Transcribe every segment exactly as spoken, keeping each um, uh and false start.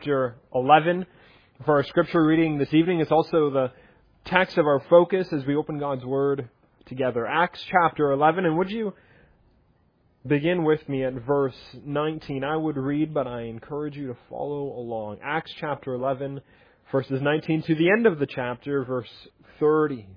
chapter eleven for our scripture reading this evening. It's also the text of our focus as we open God's Word together. Acts chapter eleven. And would you begin with me at verse nineteen? I would read, but I encourage you to follow along. Acts chapter eleven, verses nineteen to the end of the chapter, verse thirty.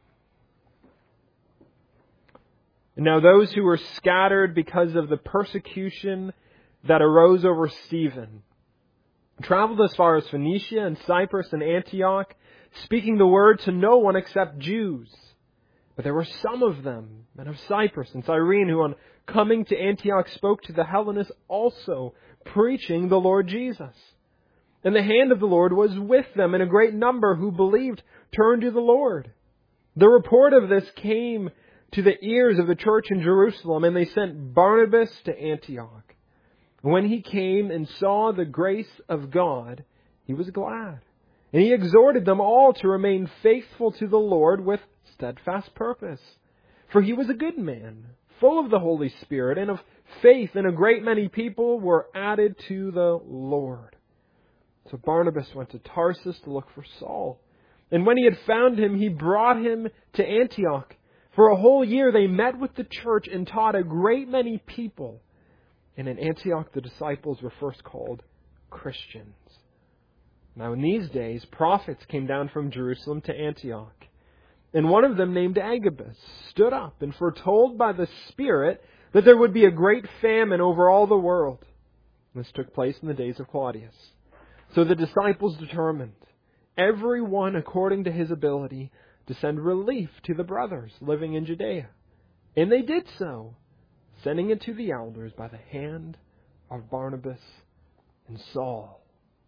Now those who were scattered because of the persecution that arose over Stephen traveled as far as Phoenicia and Cyprus and Antioch, speaking the word to no one except Jews. But there were some of them, men of Cyprus and Cyrene, who on coming to Antioch spoke to the Hellenists also, preaching the Lord Jesus. And the hand of the Lord was with them, and a great number who believed turned to the Lord. The report of this came to the ears of the church in Jerusalem, and they sent Barnabas to Antioch. When he came and saw the grace of God, he was glad. And he exhorted them all to remain faithful to the Lord with steadfast purpose. For he was a good man, full of the Holy Spirit and of faith, and a great many people were added to the Lord. So Barnabas went to Tarsus to look for Saul. And when he had found him, he brought him to Antioch. For a whole year they met with the church and taught a great many people. And in Antioch the disciples were first called Christians. Now in these days prophets came down from Jerusalem to Antioch. And one of them, named Agabus, stood up and foretold by the Spirit that there would be a great famine over all the world. This took place in the days of Claudius. So the disciples determined, every one according to his ability, to send relief to the brothers living in Judea. And they did so, sending it to the elders by the hand of Barnabas and Saul.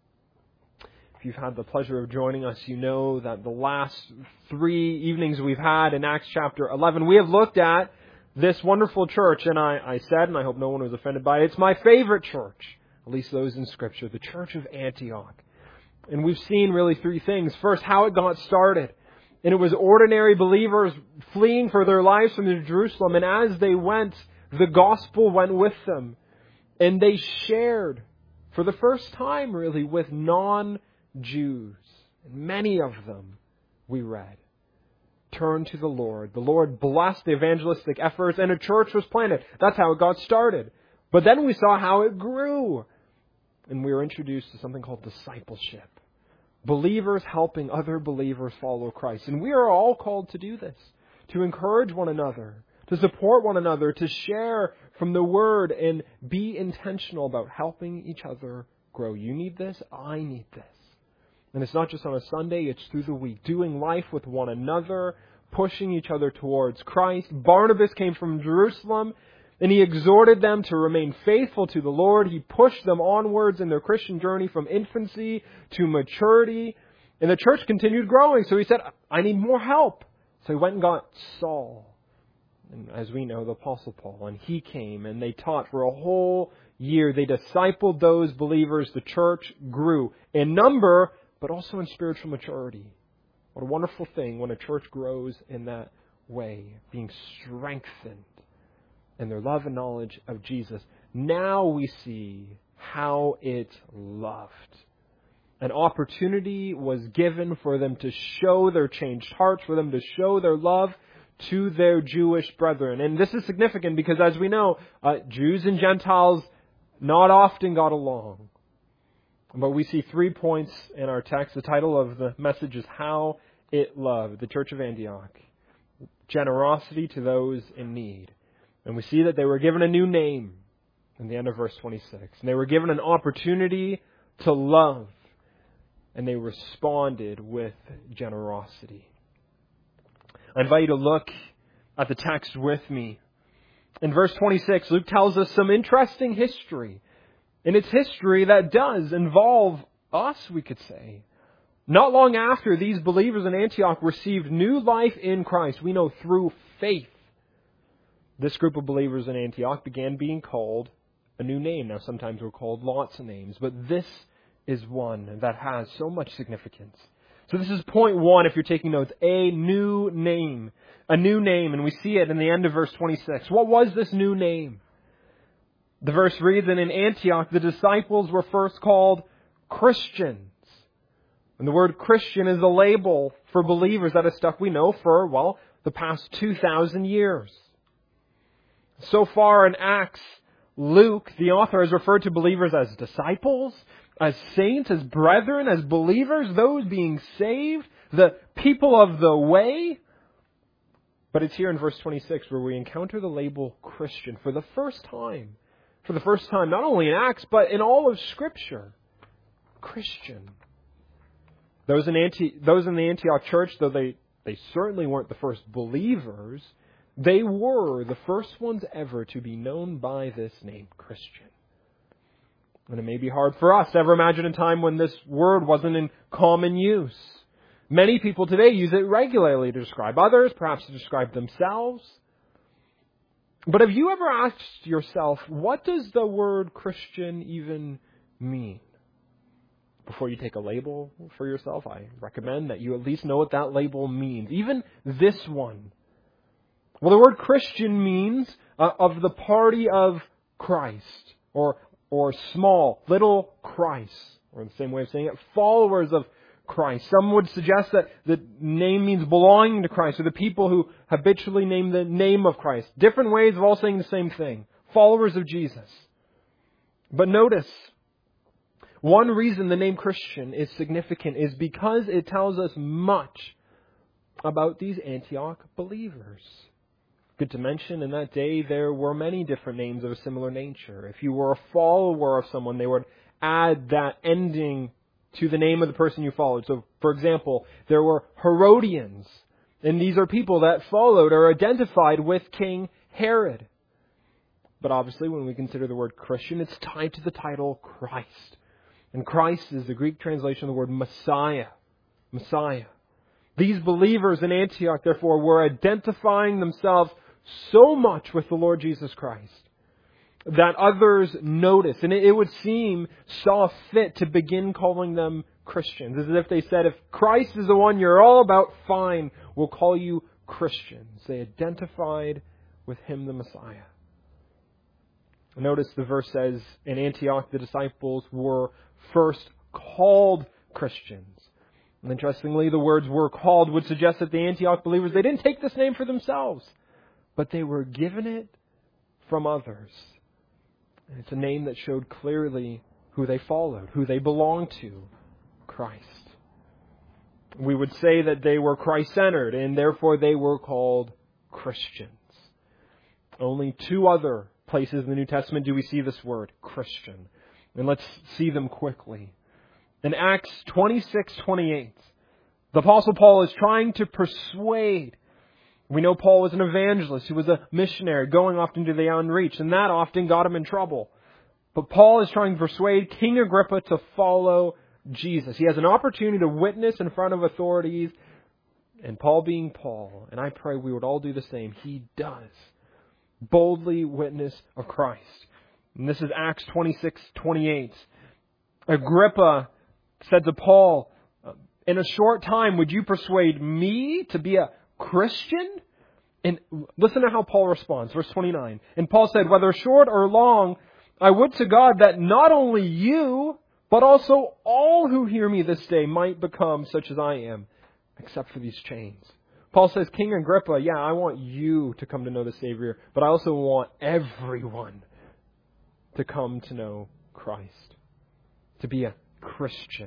If you've had the pleasure of joining us, you know that the last three evenings we've had in Acts chapter eleven, we have looked at this wonderful church. And I, I said, and I hope no one was offended by it, it's my favorite church, at least those in Scripture, the Church of Antioch. And we've seen really three things. First, how it got started. And it was ordinary believers fleeing for their lives from Jerusalem. And as they went, the gospel went with them. And they shared, for the first time really, with non-Jews. And many of them, we read, turned to the Lord. The Lord blessed the evangelistic efforts, and a church was planted. That's how it got started. But then we saw how it grew. And we were introduced to something called discipleship. Believers helping other believers follow Christ. And we are all called to do this. To encourage one another. To support one another. To share from the Word. And be intentional about helping each other grow. You need this. I need this. And it's not just on a Sunday. It's through the week. Doing life with one another. Pushing each other towards Christ. Barnabas came from Jerusalem. And he exhorted them to remain faithful to the Lord. He pushed them onwards in their Christian journey from infancy to maturity. And the church continued growing. So he said, I need more help. So he went and got Saul. And as we know, the Apostle Paul. And he came and they taught for a whole year. They discipled those believers. The church grew in number, but also in spiritual maturity. What a wonderful thing when a church grows in that way. Being strengthened and their love and knowledge of Jesus. Now we see how it loved. An opportunity was given for them to show their changed hearts, for them to show their love to their Jewish brethren. And this is significant because, as we know, uh, Jews and Gentiles not often got along. But we see three points in our text. The title of the message is How It Loved, the Church of Antioch. Generosity to those in need. And we see that they were given a new name in the end of verse twenty-six. And they were given an opportunity to love. And they responded with generosity. I invite you to look at the text with me. In verse twenty-six, Luke tells us some interesting history. And it's history that does involve us, we could say. Not long after these believers in Antioch received new life in Christ, we know through faith. This group of believers in Antioch began being called a new name. Now, sometimes we're called lots of names, but this is one that has so much significance. So this is point one, if you're taking notes, a new name. A new name, and we see it in the end of verse twenty-six. What was this new name? The verse reads, and in Antioch the disciples were first called Christians. And the word Christian is a label for believers that has stuck, we know, for, well, the past two thousand years. So far in Acts, Luke, the author, has referred to believers as disciples, as saints, as brethren, as believers, those being saved, the people of the way. But it's here in verse twenty-six where we encounter the label Christian for the first time. For the first time, not only in Acts, but in all of Scripture. Christian. Those in, Anti- those in the Antioch church, though they, they certainly weren't the first believers, they were the first ones ever to be known by this name, Christian. And it may be hard for us to ever imagine a time when this word wasn't in common use. Many people today use it regularly to describe others, perhaps to describe themselves. But have you ever asked yourself, what does the word Christian even mean? Before you take a label for yourself, I recommend that you at least know what that label means. Even this one. Well, the word Christian means uh, of the party of Christ, or or small, little Christ, or in the same way of saying it, followers of Christ. Some would suggest that the name means belonging to Christ, or the people who habitually name the name of Christ. Different ways of all saying the same thing. Followers of Jesus. But notice, one reason the name Christian is significant is because it tells us much about these Antioch believers. Good to mention, in that day there were many different names of a similar nature. If you were a follower of someone, they would add that ending to the name of the person you followed. So, for example, there were Herodians, and these are people that followed or identified with King Herod. But obviously, when we consider the word Christian, it's tied to the title Christ. And Christ is the Greek translation of the word Messiah. Messiah. These believers in Antioch, therefore, were identifying themselves so much with the Lord Jesus Christ that others noticed, and it would seem saw fit to begin calling them Christians. As if they said, if Christ is the one you're all about, fine, we'll call you Christians. They identified with Him, the Messiah. Notice the verse says, in Antioch the disciples were first called Christians. And interestingly, the words were called would suggest that the Antioch believers, they didn't take this name for themselves, but they were given it from others. And it's a name that showed clearly who they followed, who they belonged to, Christ. We would say that they were Christ-centered, and therefore they were called Christians. Only two other places in the New Testament do we see this word, Christian. And let's see them quickly. In Acts twenty-six twenty-eight, the Apostle Paul is trying to persuade. We know Paul was an evangelist. He was a missionary going off into the unreached, and that often got him in trouble. But Paul is trying to persuade King Agrippa to follow Jesus. He has an opportunity to witness in front of authorities, and Paul being Paul, and I pray we would all do the same, he does boldly witness of Christ. And this is Acts twenty-six twenty-eight. Agrippa said to Paul, in a short time, would you persuade me to be a Christian? And listen to how Paul responds. Verse twenty-nine. And Paul said, whether short or long, I would to God that not only you, but also all who hear me this day might become such as I am, except for these chains. Paul says, King Agrippa, yeah, I want you to come to know the Savior, but I also want everyone to come to know Christ, to be a Christian.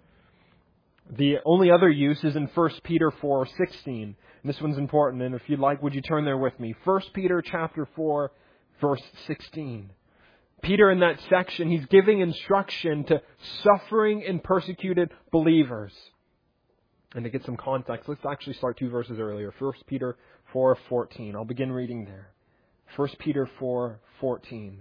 The only other use is in First Peter four sixteen. And this one's important, and if you'd like, would you turn there with me? First Peter chapter four, verse sixteen. Peter, in that section, he's giving instruction to suffering and persecuted believers. And to get some context, let's actually start two verses earlier. First Peter four fourteen. I'll begin reading there. First Peter four fourteen.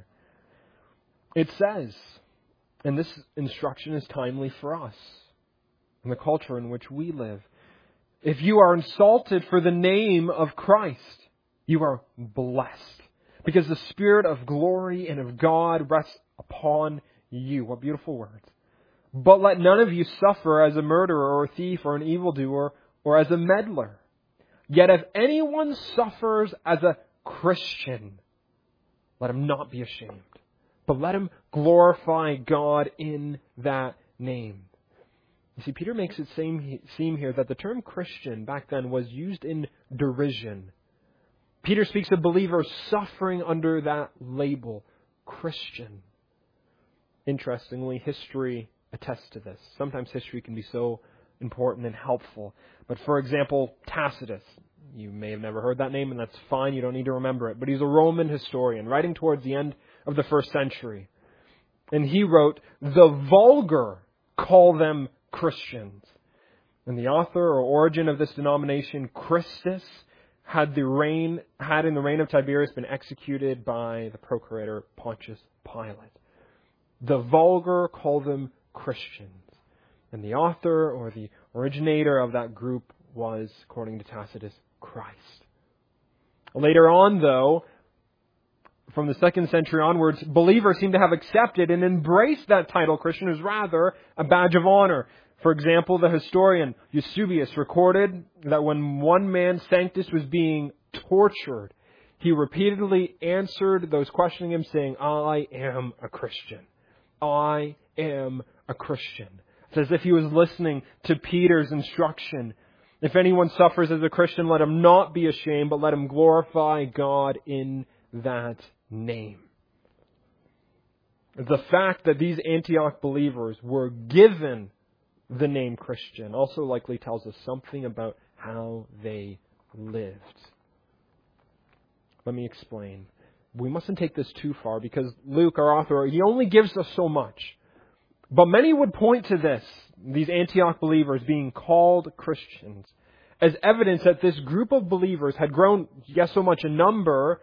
It says, and this instruction is timely for us in the culture in which we live. If you are insulted for the name of Christ, you are blessed, because the Spirit of glory and of God rests upon you. What beautiful words. But let none of you suffer as a murderer or a thief or an evildoer or as a meddler. Yet if anyone suffers as a Christian, let him not be ashamed, but let him glorify God in that name. You see, Peter makes it seem, seem here that the term Christian back then was used in derision. Peter speaks of believers suffering under that label, Christian. Interestingly, history attests to this. Sometimes history can be so important and helpful. But for example, Tacitus. You may have never heard that name, and that's fine. You don't need to remember it. But he's a Roman historian, writing towards the end of the first century. And he wrote, "The vulgar call them Christians." And the author or origin of this denomination, Christus, had the reign had in the reign of Tiberius been executed by the procurator Pontius Pilate. The vulgar call them Christians. And the author or the originator of that group was, according to Tacitus, Christ. Later on, though, from the second century onwards, believers seem to have accepted and embraced that title Christian as rather a badge of honor. For example, the historian Eusebius recorded that when one man, Sanctus, was being tortured, he repeatedly answered those questioning him saying, "I am a Christian. I am a Christian." It's as if he was listening to Peter's instruction. If anyone suffers as a Christian, let him not be ashamed, but let him glorify God in that name. The fact that these Antioch believers were given the name Christian also likely tells us something about how they lived. Let me explain. We mustn't take this too far because Luke, our author, he only gives us so much. But many would point to this, these Antioch believers being called Christians, as evidence that this group of believers had grown, yes, so much in number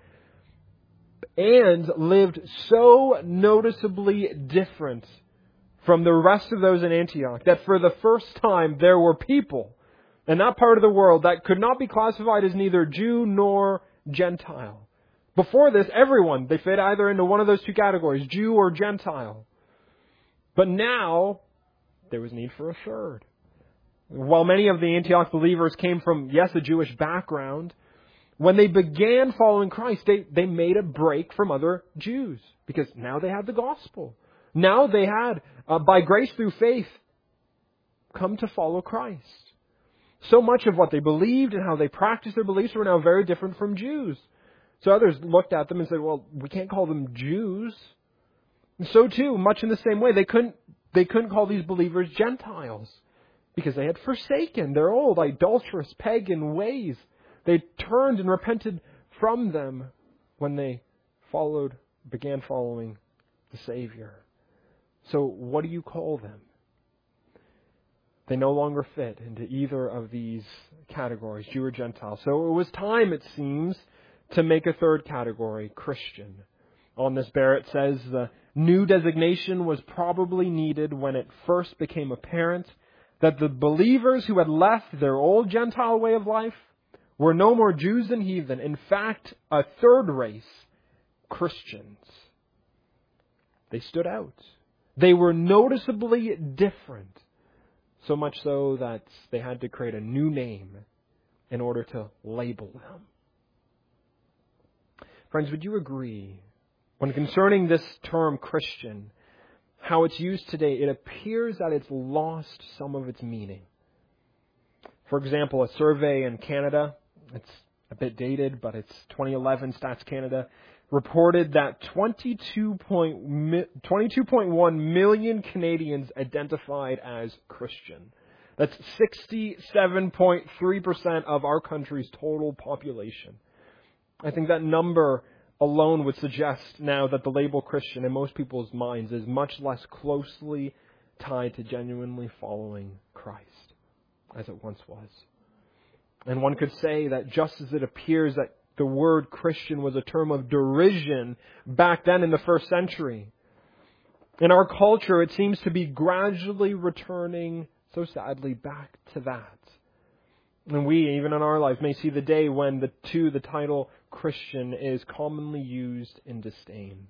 and lived so noticeably different from the rest of those in Antioch that for the first time there were people in that part of the world that could not be classified as neither Jew nor Gentile. Before this, everyone, they fit either into one of those two categories, Jew or Gentile. But now, there was need for a third. While many of the Antioch believers came from, yes, a Jewish background, when they began following Christ, they, they made a break from other Jews because now they had the gospel. Now they had, uh, by grace through faith, come to follow Christ. So much of what they believed and how they practiced their beliefs were now very different from Jews. So others looked at them and said, well, we can't call them Jews. And so too, much in the same way, they couldn't, they couldn't call these believers Gentiles because they had forsaken their old idolatrous pagan ways. They turned and repented from them when they followed, began following the Savior. So what do you call them? They no longer fit into either of these categories, Jew or Gentile. So it was time, it seems, to make a third category, Christian. On this, Barrett says the new designation was probably needed when it first became apparent that the believers who had left their old Gentile way of life were no more Jews than heathen. In fact, a third race, Christians. They stood out. They were noticeably different. So much so that they had to create a new name in order to label them. Friends, would you agree, when concerning this term Christian, how it's used today, it appears that it's lost some of its meaning. For example, a survey in Canada, it's a bit dated, but it's twenty eleven Stats Canada, reported that twenty-two point one million Canadians identified as Christian. That's sixty-seven point three percent of our country's total population. I think that number alone would suggest now that the label Christian in most people's minds is much less closely tied to genuinely following Christ as it once was. And one could say that just as it appears that the word Christian was a term of derision back then in the first century, in our culture it seems to be gradually returning, so sadly, back to that. And we, even in our life, may see the day when the two, the title Christian is commonly used in disdain.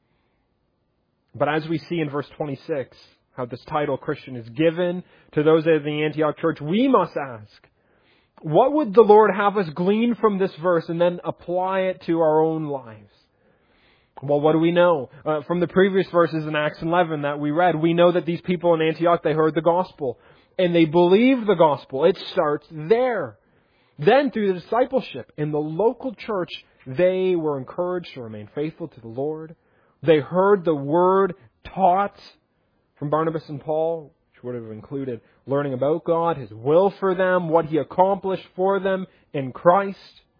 But as we see in verse twenty-six, how this title Christian is given to those of the Antioch church, we must ask, what would the Lord have us glean from this verse and then apply it to our own lives? Well, what do we know? Uh, from the previous verses in Acts eleven that we read, we know that these people in Antioch, they heard the gospel. And they believed the gospel. It starts there. Then through the discipleship in the local church, they were encouraged to remain faithful to the Lord. They heard the word taught from Barnabas and Paul, which would have included learning about God, His will for them, what He accomplished for them in Christ.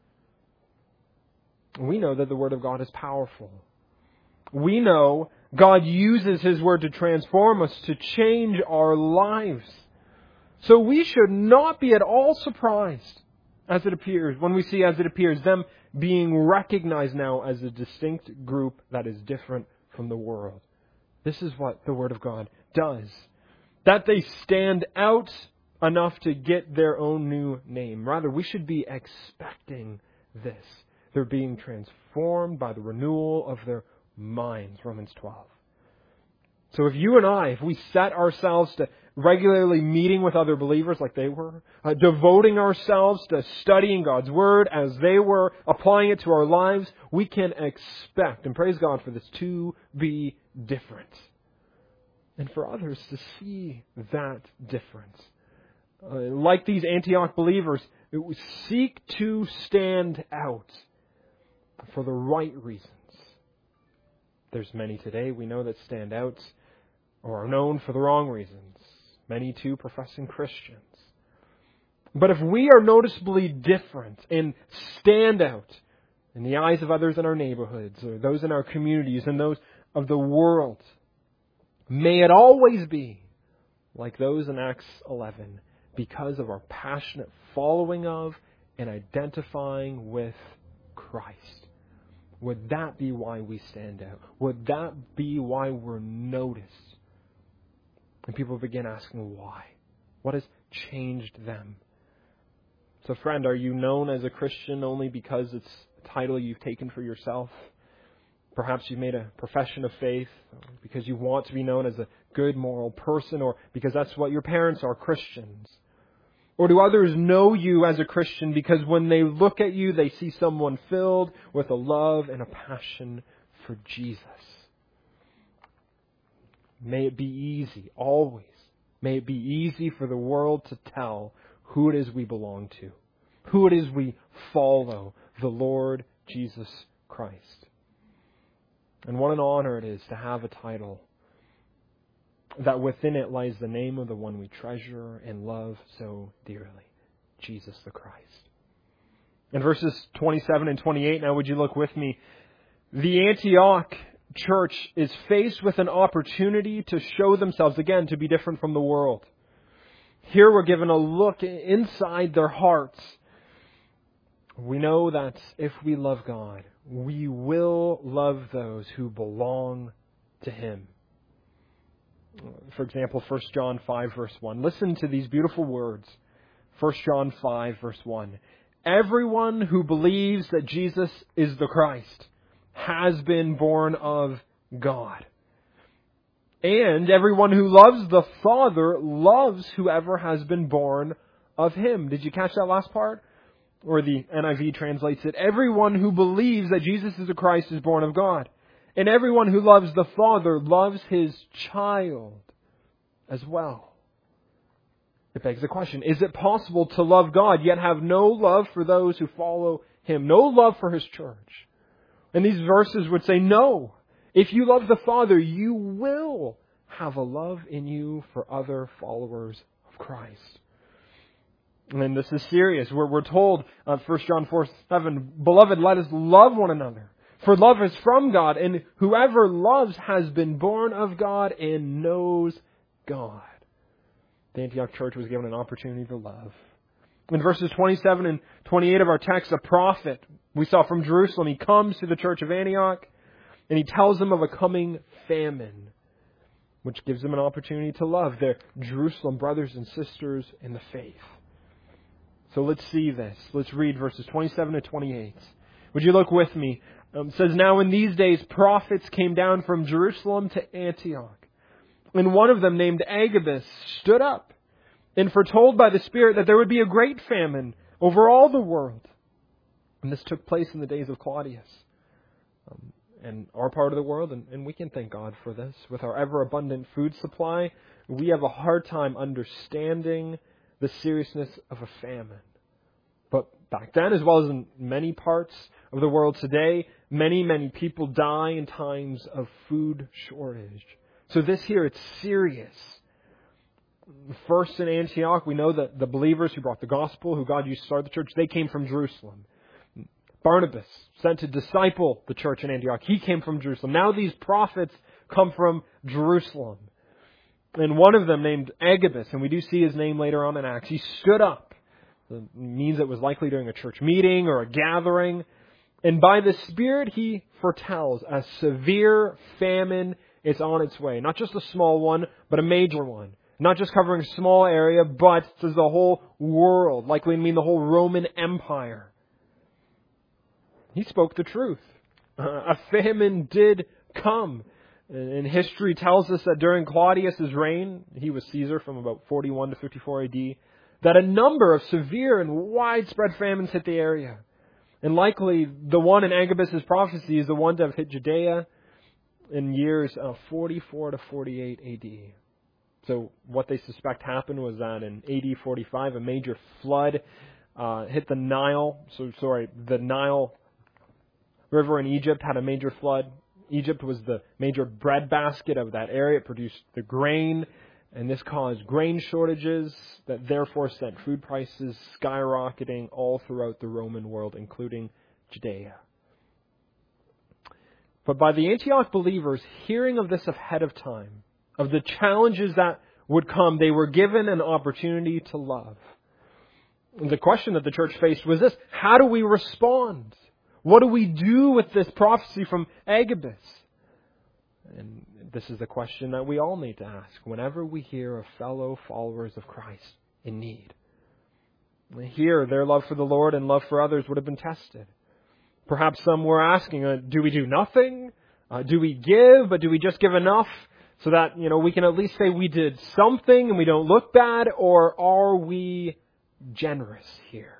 We know that the Word of God is powerful. We know God uses His Word to transform us, to change our lives. So we should not be at all surprised as it appears, when we see as it appears, them being recognized now as a distinct group that is different from the world. This is what the Word of God does. That they stand out enough to get their own new name. Rather, we should be expecting this. They're being transformed by the renewal of their minds, Romans twelve. So if you and I, if we set ourselves to regularly meeting with other believers like they were, uh, devoting ourselves to studying God's Word as they were, applying it to our lives, we can expect, and praise God for this, to be different. And for others to see that difference. Uh, like these Antioch believers, seek to stand out for the right reasons. There's many today we know that stand out or are known for the wrong reasons. Many too professing Christians. But if we are noticeably different and stand out in the eyes of others in our neighborhoods or those in our communities and those of the world, may it always be like those in Acts eleven because of our passionate following of and identifying with Christ. Would that be why we stand out? Would that be why we're noticed? And people begin asking why. What has changed them? So friend, are you known as a Christian only because it's a title you've taken for yourself? Perhaps you've made a profession of faith because you want to be known as a good moral person, or because that's what your parents are, Christians. Or do others know you as a Christian because when they look at you, they see someone filled with a love and a passion for Jesus? May it be easy, always. May it be easy for the world to tell who it is we belong to, who it is we follow, the Lord Jesus Christ. And what an honor it is to have a title that within it lies the name of the one we treasure and love so dearly, Jesus the Christ. In verses twenty-seven and twenty-eight, now would you look with me? The Antioch church is faced with an opportunity to show themselves again to be different from the world. Here we're given a look inside their hearts. We know that if we love God, we will love those who belong to Him. For example, First John five verse one. Listen to these beautiful words. First John five verse one. Everyone who believes that Jesus is the Christ has been born of God. And everyone who loves the Father loves whoever has been born of Him. Did you catch that last part? Or the N I V translates it, everyone who believes that Jesus is the Christ is born of God. And everyone who loves the Father loves His child as well. It begs the question, is it possible to love God yet have no love for those who follow Him? No love for His church? And these verses would say, no. If you love the Father, you will have a love in you for other followers of Christ. And this is serious. We're, we're told, uh, First John four seven, Beloved, let us love one another. For love is from God, and whoever loves has been born of God and knows God. The Antioch church was given an opportunity to love. In verses twenty-seven and twenty-eight of our text, a prophet we saw from Jerusalem, he comes to the church of Antioch, and he tells them of a coming famine, which gives them an opportunity to love their Jerusalem brothers and sisters in the faith. So let's see this. Let's read verses twenty-seven to twenty-eight. Would you look with me? Um, it says, Now in these days prophets came down from Jerusalem to Antioch. And one of them, named Agabus, stood up and foretold by the Spirit that there would be a great famine over all the world. And this took place in the days of Claudius. Um, and our part of the world, and, and we can thank God for this. With our ever-abundant food supply, we have a hard time understanding the seriousness of a famine. But back then, as well as in many parts of the world today, many, many people die in times of food shortage. So this here, it's serious. First in Antioch, we know that the believers who brought the gospel, who God used to start the church, they came from Jerusalem. Barnabas, sent to disciple the church in Antioch, he came from Jerusalem. Now these prophets come from Jerusalem. And one of them, named Agabus, and we do see his name later on in Acts, he stood up. It means it was likely during a church meeting or a gathering. And by the Spirit, he foretells a severe famine is on its way. Not just a small one, but a major one. Not just covering a small area, but says the whole world, likely to mean the whole Roman Empire. He spoke the truth. Uh, a famine did come. And history tells us that during Claudius' reign, he was Caesar from about forty-one to fifty-four A D, that a number of severe and widespread famines hit the area. And likely the one in Agabus' prophecy is the one to have hit Judea in years of forty-four to forty-eight A D. So what they suspect happened was that in A D forty-five, a major flood uh, hit the Nile. So sorry, the Nile River in Egypt had a major flood. Egypt was the major breadbasket of that area. It produced the grain, and this caused grain shortages that therefore sent food prices skyrocketing all throughout the Roman world, including Judea. But by the Antioch believers hearing of this ahead of time, of the challenges that would come, they were given an opportunity to love. And the question that the church faced was this: how do we respond? What do we do with this prophecy from Agabus? And this is the question that we all need to ask whenever we hear of fellow followers of Christ in need. Here, their love for the Lord and love for others would have been tested. Perhaps some were asking, uh, do we do nothing? Uh, do we give, but do we just give enough so that, you know, we can at least say we did something and we don't look bad? Or are we generous here?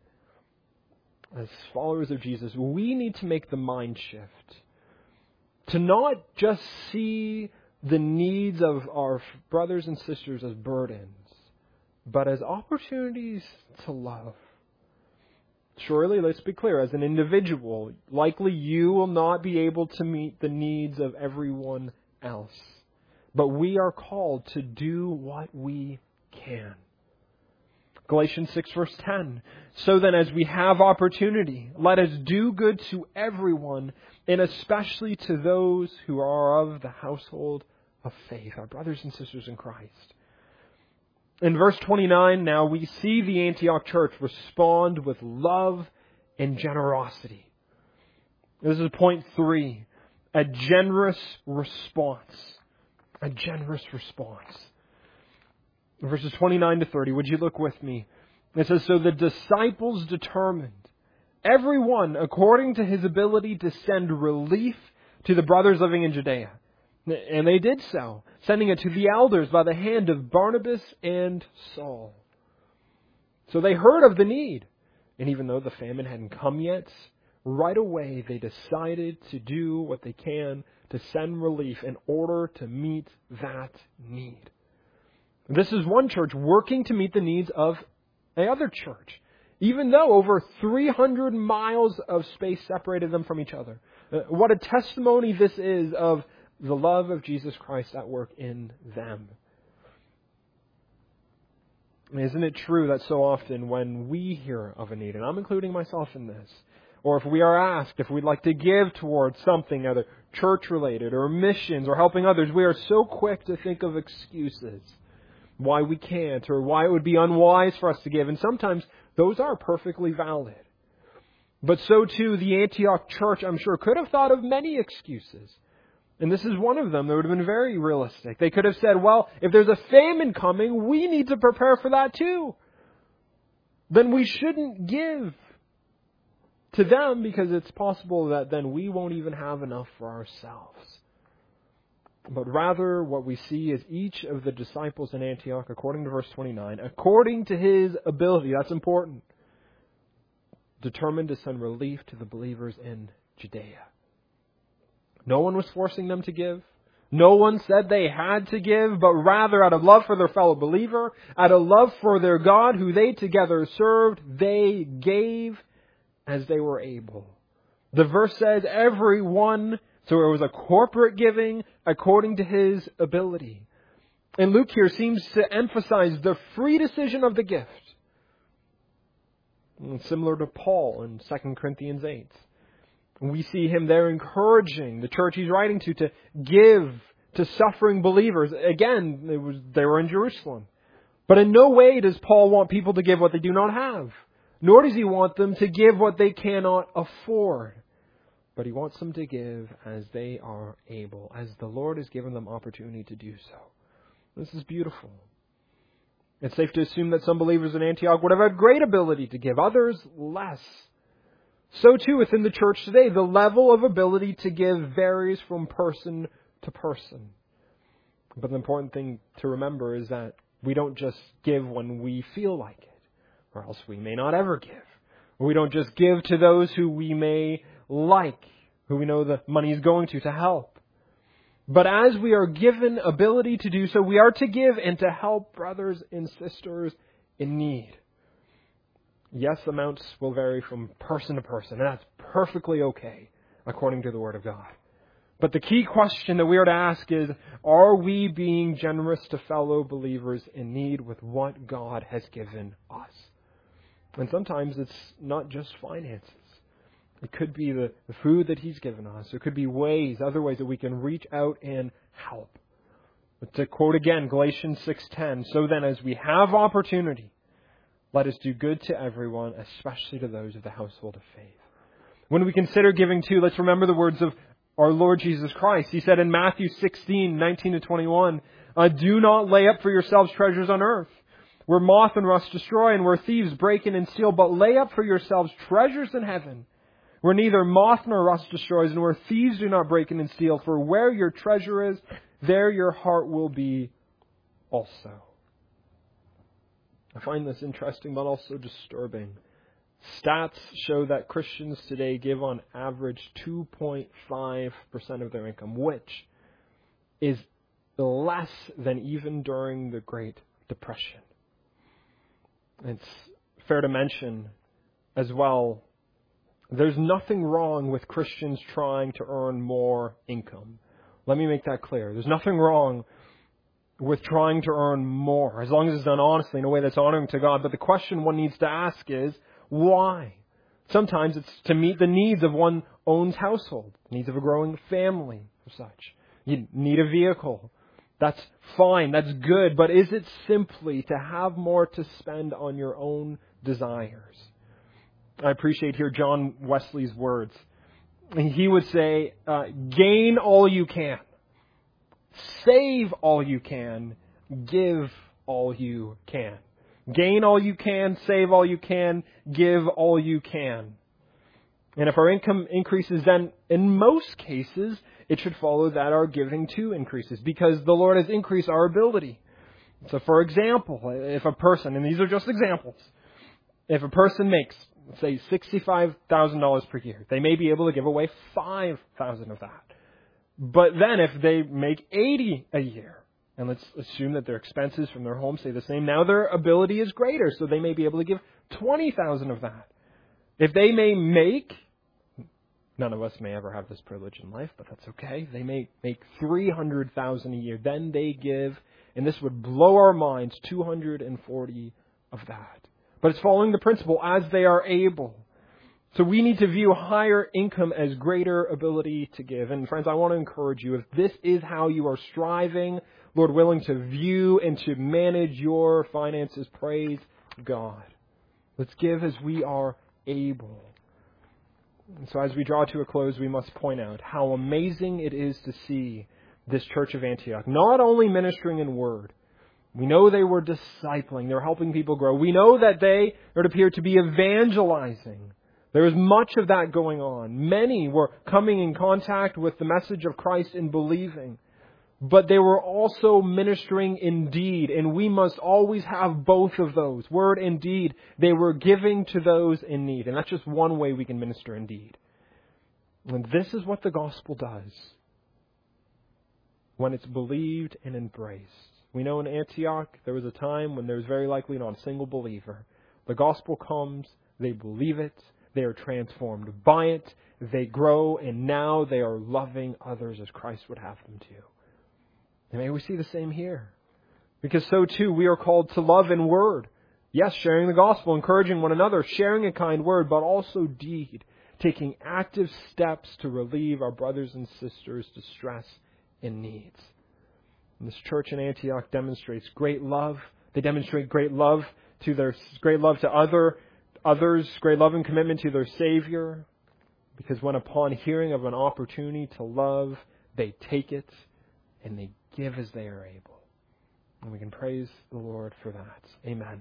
As followers of Jesus, we need to make the mind shift to not just see the needs of our brothers and sisters as burdens, but as opportunities to love. Surely, let's be clear, as an individual, likely you will not be able to meet the needs of everyone else. But we are called to do what we can. Galatians six verse ten. So then, as we have opportunity, let us do good to everyone, and especially to those who are of the household of faith, our brothers and sisters in Christ. In verse twenty-nine, now we see the Antioch church respond with love and generosity. This is point three, a generous response. A generous response. Verses twenty-nine to thirty, would you look with me? It says, so the disciples determined, everyone according to his ability, to send relief to the brothers living in Judea. And they did so, sending it to the elders by the hand of Barnabas and Saul. So they heard of the need. And even though the famine hadn't come yet, right away they decided to do what they can to send relief in order to meet that need. This is one church working to meet the needs of another church, even though over three hundred miles of space separated them from each other. What a testimony this is of the love of Jesus Christ at work in them. Isn't it true that so often when we hear of a need, and I'm including myself in this, or if we are asked if we'd like to give towards something, either church-related or missions or helping others, we are so quick to think of excuses why we can't or why it would be unwise for us to give. And sometimes those are perfectly valid. But so too, the Antioch church, I'm sure, could have thought of many excuses. And this is one of them that would have been very realistic. They could have said, well, if there's a famine coming, we need to prepare for that too. Then we shouldn't give to them because it's possible that then we won't even have enough for ourselves. But rather, what we see is each of the disciples in Antioch, according to verse twenty-nine, according to his ability, that's important, determined to send relief to the believers in Judea. No one was forcing them to give. No one said they had to give, but rather out of love for their fellow believer, out of love for their God who they together served, they gave as they were able. The verse says everyone, so it was a corporate giving according to his ability. And Luke here seems to emphasize the free decision of the gift. And similar to Paul in Second Corinthians eight. We see him there encouraging the church he's writing to to give to suffering believers. Again, it was, they were in Jerusalem. But in no way does Paul want people to give what they do not have. Nor does he want them to give what they cannot afford. But he wants them to give as they are able, as the Lord has given them opportunity to do so. This is beautiful. It's safe to assume that some believers in Antioch would have had great ability to give, others less. So too within the church today, the level of ability to give varies from person to person. But the important thing to remember is that we don't just give when we feel like it, or else we may not ever give. We don't just give to those who we may like, who we know the money is going to, to help. But as we are given ability to do so, we are to give and to help brothers and sisters in need. Yes, amounts will vary from person to person, and that's perfectly okay, according to the Word of God. But the key question that we are to ask is, are we being generous to fellow believers in need with what God has given us? And sometimes it's not just finances. It could be the, the food that He's given us. It could be ways, other ways that we can reach out and help. But to quote again, Galatians six ten, so then as we have opportunity, let us do good to everyone, especially to those of the household of faith. When we consider giving too, let's remember the words of our Lord Jesus Christ. He said in Matthew sixteen, nineteen to twenty-one, uh, do not lay up for yourselves treasures on earth, where moth and rust destroy and where thieves break in and steal, but lay up for yourselves treasures in heaven, where neither moth nor rust destroys and where thieves do not break in and steal. For where your treasure is, there your heart will be also. I find this interesting, but also disturbing. Stats show that Christians today give on average two point five percent of their income, which is less than even during the Great Depression. It's fair to mention as well, there's nothing wrong with Christians trying to earn more income. Let me make that clear. There's nothing wrong with trying to earn more, as long as it's done honestly in a way that's honoring to God. But the question one needs to ask is, why? Sometimes it's to meet the needs of one's own household, needs of a growing family or such. You need a vehicle. That's fine, that's good, but is it simply to have more to spend on your own desires? I appreciate here John Wesley's words. He would say, uh, gain all you can. Save all you can. Give all you can. Gain all you can. Save all you can. Give all you can. And if our income increases, then in most cases, it should follow that our giving too increases, because the Lord has increased our ability. So for example, if a person, and these are just examples, if a person makes, say, sixty-five thousand dollars per year, they may be able to give away five thousand dollars of that. But then if they make eighty a year, and let's assume that their expenses from their home stay the same, now their ability is greater, so they may be able to give twenty thousand dollars of that. If they may make, none of us may ever have this privilege in life, but that's okay. They may make three hundred thousand dollars a year, then they give, and this would blow our minds, two hundred forty of that. But it's following the principle, as they are able. So we need to view higher income as greater ability to give. And friends, I want to encourage you, if this is how you are striving, Lord willing, to view and to manage your finances, praise God. Let's give as we are able. And so as we draw to a close, we must point out how amazing it is to see this church of Antioch, not only ministering in word. We know they were discipling. They were helping people grow. We know that they, it appeared to be evangelizing. There was much of that going on. Many were coming in contact with the message of Christ and believing. But they were also ministering in deed. And we must always have both of those, word and deed. They were giving to those in need. And that's just one way we can minister in deed. And this is what the gospel does when it's believed and embraced. We know in Antioch there was a time when there was very likely not a single believer. The gospel comes, they believe it, they are transformed by it, they grow, and now they are loving others as Christ would have them to. And may we see the same here. Because so too we are called to love in word. Yes, sharing the gospel, encouraging one another, sharing a kind word, but also deed, taking active steps to relieve our brothers and sisters' distress and needs. And this church in Antioch demonstrates great love. They demonstrate great love to their great love to other others, great love and commitment to their Savior. Because when upon hearing of an opportunity to love, they take it and they give as they are able. And we can praise the Lord for that. Amen.